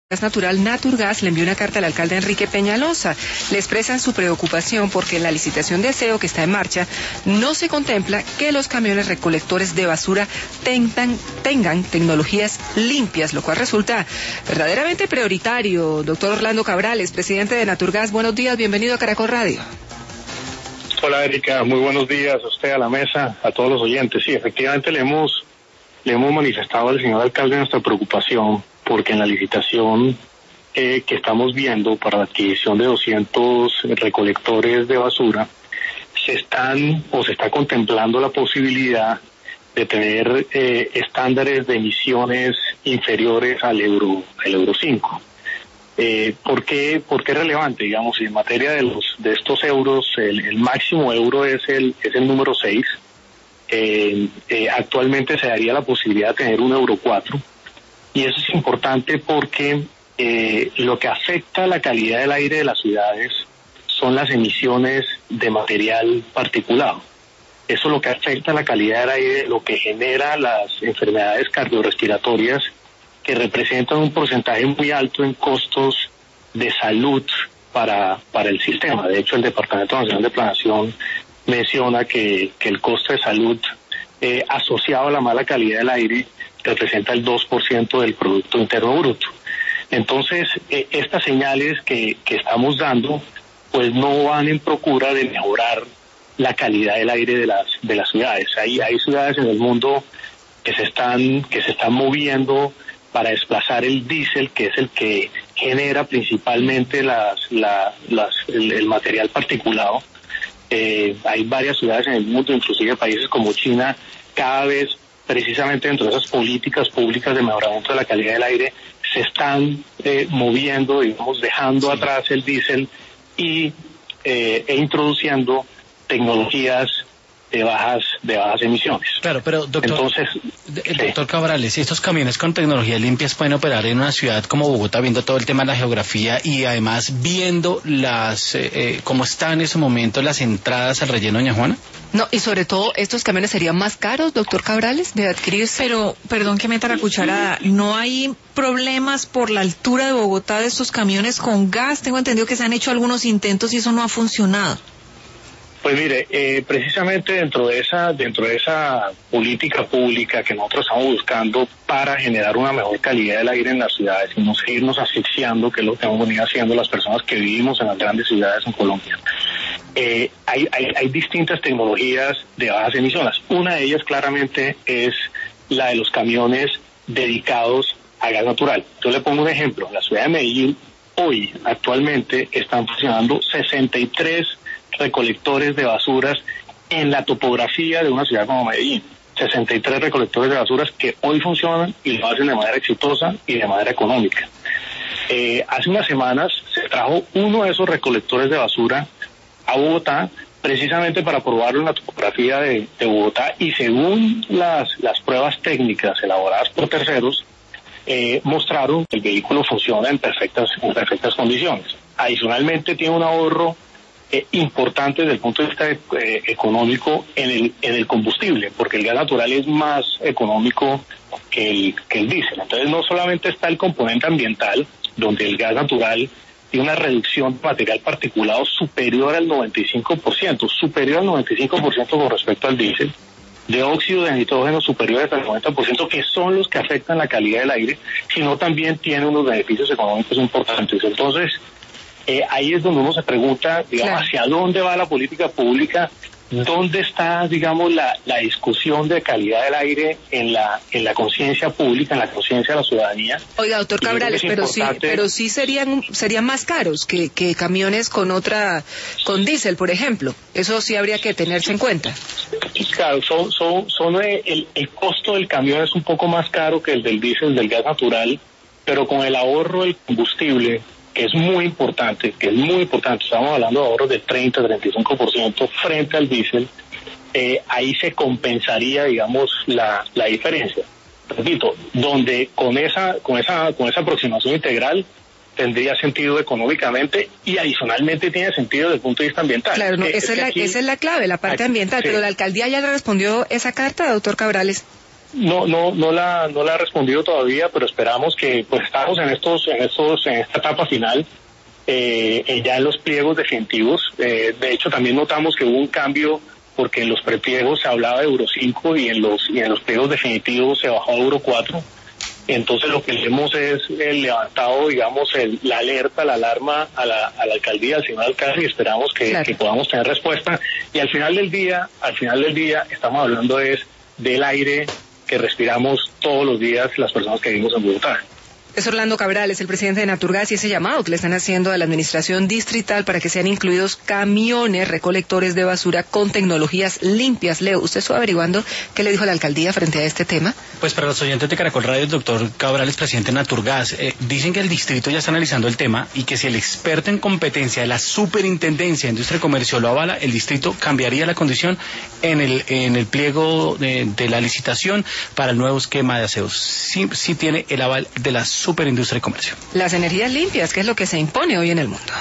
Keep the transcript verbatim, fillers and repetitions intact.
Gas Natural Naturgas le envió una carta al alcalde Enrique Peñalosa. Le expresan su preocupación porque en la licitación de aseo que está en marcha no se contempla que los camiones recolectores de basura tengan, tengan tecnologías limpias, lo cual resulta verdaderamente prioritario. Doctor Orlando Cabrales, presidente de Naturgas, buenos días, bienvenido a Caracol Radio. Hola Erika, muy buenos días a usted, a la mesa, a todos los oyentes. Sí, efectivamente le hemos, le hemos manifestado al señor alcalde nuestra preocupación porque en la licitación eh, que estamos viendo para la adquisición de doscientos recolectores de basura, se están o se está contemplando la posibilidad de tener eh, estándares de emisiones inferiores al euro, al euro cinco. Eh, ¿por qué, ¿Por qué es relevante? Digamos, en materia de los de estos euros, el, el máximo euro es el es el número seis. Eh, eh, actualmente se daría la posibilidad de tener un euro cuatro. Y eso es importante porque eh, lo que afecta la calidad del aire de las ciudades son las emisiones de material particulado. Eso es lo que afecta la calidad del aire, lo que genera las enfermedades cardiorrespiratorias que representan un porcentaje muy alto en costos de salud para, para el sistema. De hecho, el Departamento Nacional de Planeación menciona que, que el costo de salud eh, asociado a la mala calidad del aire representa el dos por ciento del Producto Interno Bruto. Entonces, eh, estas señales que, que estamos dando, pues no van en procura de mejorar la calidad del aire de las de las ciudades. Hay, hay ciudades en el mundo que se están que se están moviendo para desplazar el diésel, que es el que genera principalmente las, la, las, el, el material particulado. Eh, hay varias ciudades en el mundo, inclusive países como China, cada vez precisamente dentro de esas políticas públicas de mejoramiento de la calidad del aire, se están eh, moviendo, digamos, dejando sí. atrás el diésel y eh, e introduciendo tecnologías de bajas de bajas emisiones. Claro, pero doctor, Entonces, doctor sí. Cabrales, si estos camiones con tecnologías limpias pueden operar en una ciudad como Bogotá, viendo todo el tema de la geografía y además viendo las eh, eh, cómo están en ese momento las entradas al relleno Doña Juana. No, y sobre todo, ¿estos camiones serían más caros, doctor Cabrales, de adquirirse? Pero, perdón que meta la cucharada, ¿no hay problemas por la altura de Bogotá de estos camiones con gas? Tengo entendido que se han hecho algunos intentos y eso no ha funcionado. Pues mire, eh, precisamente dentro de esa dentro de esa política pública que nosotros estamos buscando para generar una mejor calidad del aire en las ciudades y no seguirnos asfixiando, que es lo que hemos venido haciendo las personas que vivimos en las grandes ciudades en Colombia, eh, hay, hay, hay distintas tecnologías de bajas emisiones. Una de ellas claramente es la de los camiones dedicados a gas natural. Yo le pongo un ejemplo. En la ciudad de Medellín, hoy, actualmente, están funcionando sesenta y tres recolectores de basuras en la topografía de una ciudad como Medellín. sesenta y tres recolectores de basuras que hoy funcionan y lo hacen de manera exitosa y de manera económica. Eh, hace unas semanas se trajo uno de esos recolectores de basura a Bogotá precisamente para probarlo en la topografía de, de Bogotá y según las, las pruebas técnicas elaboradas por terceros, eh, mostraron que el vehículo funciona en perfectas, en perfectas condiciones. Adicionalmente tiene un ahorro Eh, importante desde el punto de vista eh, económico en el en el combustible, porque el gas natural es más económico que el que el diésel. Entonces no solamente está el componente ambiental, donde el gas natural tiene una reducción de material particulado superior al noventa y cinco por ciento, superior al noventa y cinco por ciento con respecto al diésel, de óxido de nitrógeno superiores al noventa por ciento, que son los que afectan la calidad del aire, sino también tiene unos beneficios económicos importantes. Entonces, Eh, ahí es donde uno se pregunta, digamos, claro, hacia dónde va la política pública, dónde está, digamos, la, la discusión de calidad del aire en la en la conciencia pública, en la conciencia de la ciudadanía. Oiga, doctor Cabrales, pero sí, pero sí serían serían más caros que, que camiones con otra, con diésel, por ejemplo. Eso sí habría que tenerse en cuenta. Claro, son son son el, el costo del camión es un poco más caro que el del diésel, del gas natural, pero con el ahorro del combustible, que es muy importante, que es muy importante, estamos hablando de ahorros de treinta a treinta y cinco por ciento frente al diésel, eh, ahí se compensaría, digamos, la, la diferencia. Repito, donde con esa, con esa, con esa aproximación integral tendría sentido económicamente y adicionalmente tiene sentido desde el punto de vista ambiental. Claro, no, eh, esa, es es la, aquí, esa es la clave, la parte aquí, ambiental, sí. Pero la alcaldía ya le respondió esa carta, doctor Cabrales. No, no, no la, no la ha respondido todavía, pero esperamos que, pues estamos en estos, en estos, en esta etapa final, eh, eh, ya en los pliegos definitivos. Eh, de hecho, también notamos que hubo un cambio porque en los prepliegos se hablaba de Euro cinco y en los, y en los pliegos definitivos se bajó a Euro cuatro. Entonces lo que hemos es el levantado, digamos, el, la alerta, la alarma a la, a la alcaldía, al señor alcalde, y esperamos que, claro. que podamos tener respuesta. Y al final del día, al final del día, estamos hablando es del aire que respiramos todos los días las personas que vivimos en Bogotá. Es Orlando Cabrales, el presidente de Naturgas, y ese llamado que le están haciendo a la administración distrital para que sean incluidos camiones recolectores de basura con tecnologías limpias. Leo, ¿usted estuvo averiguando qué le dijo la alcaldía frente a este tema? Pues para los oyentes de Caracol Radio, el doctor Cabrales, presidente de Naturgas, eh, dicen que el distrito ya está analizando el tema y que si el experto en competencia de la Superintendencia de Industria y Comercio lo avala, el distrito cambiaría la condición en el en el pliego de, de la licitación para el nuevo esquema de aseos. Sí, sí tiene el aval de la Superindustria y Comercio. Las energías limpias, que es lo que se impone hoy en el mundo.